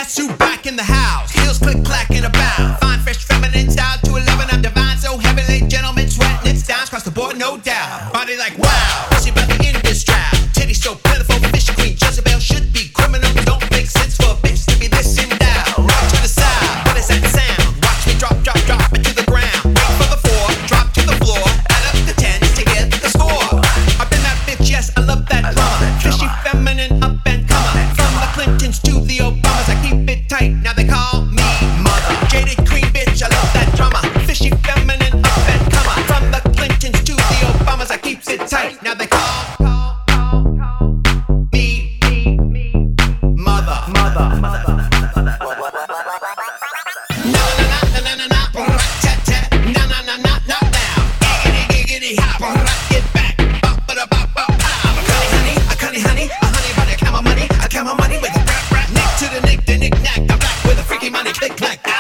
Guess who back in the house? Heels click clack and about. Fine, fresh, feminine style to 11. I'm divine, so heavily, gentlemen sweating. It's down across the board, no doubt. Body like wow, she about to end this drought. Titty so plentiful, fishy queen Jezebel should be criminal. Don't make sense for a bitch to be this in down. Rock to the side, what is that sound? Watch me drop, drop, drop it to the ground. Wait for the 4, drop to the floor. Add up the 10s to get the score. I've been that bitch, yes, I love that drama. Fishy, feminine, up and comer. From the Clintons to the Obamas, I keep it tight. Now they call me mother. Jaded queen bitch, I love that drama. Fishy, feminine, up and comer. From the Clintons to the Obamas, I keep it tight. Now they call me mother. Mother. Na na na na na na, tat tat. Na na na na na now. Giggity giggity hop, get back. Bop ba bop bop. I'm a honey, a honey bunny. I count my money with a rap rap. Nick to the nick, the knick knack. I'm black with a freaky money, click clack.